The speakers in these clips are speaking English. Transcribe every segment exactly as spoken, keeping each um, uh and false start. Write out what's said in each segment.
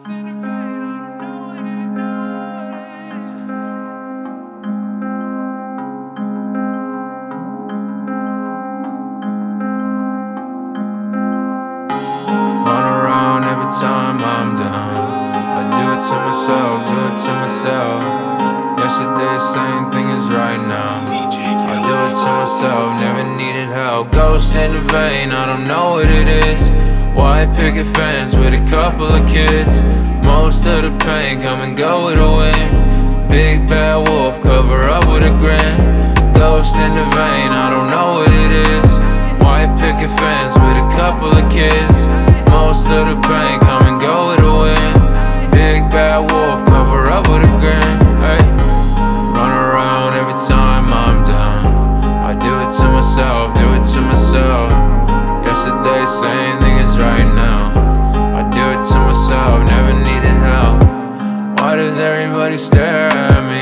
Time I'm down, I do it to myself, do it to myself. Yesterday, same thing as right now. I do it to myself, never needed help. Ghost in the vein, I don't know what it is. White picket fence with a couple of kids. Most of the pain come and go with a wind. Big bad wolf, cover up with a grin. Ghost in the vein, I don't know what it is. White picket fence with a couple of kids. Most of the pain come and go with a wind. Big bad wolf, cover up with a grin. Hey, run around every time I'm down. I do it to myself, do it to myself. Yesterday, same thing as right now. I do it to myself, never needed help. Why does everybody stare at me?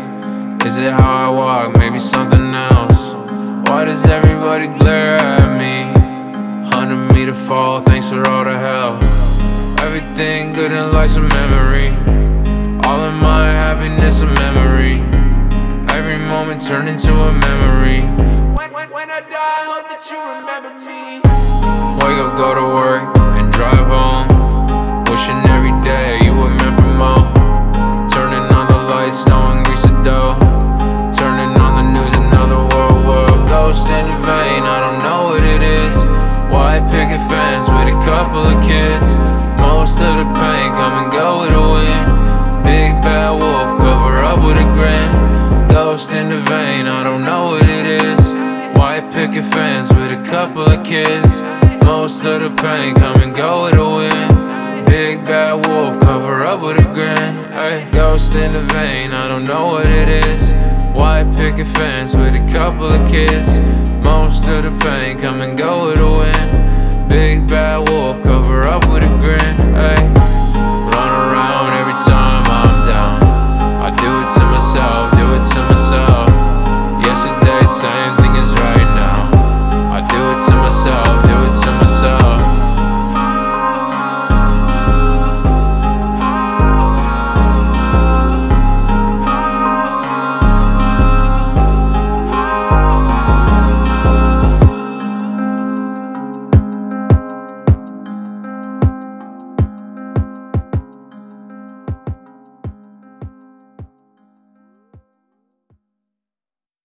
Is it how I walk, maybe something else? Why does everybody glare at me? Hundred meter fall, thanks for all the help. Everything good in life's a memory. All of my happiness a memory. Every moment turned into a memory. When, when, when I die, I hope that you remember me. Wake up, go to work, and drive home. Wishing every day you were meant for more. Turning on the lights, knowing grease the dough. Turning on the news, another world war. Ghost in the vein, I don't know what it is. White picket fence with a couple of kids. Most of the pain come and go with a wind. Big bad wolf, cover up with a grin. Ghost in the vein, I don't know what it is. White picket fence with a couple of kids. Most of the pain come and go with a wind. Big bad wolf, cover up with a grin. Ay, ghost in the vein, I don't know what it is. White picket fence with a couple of kids. Most of the pain come and go with a wind. Big bad wolf.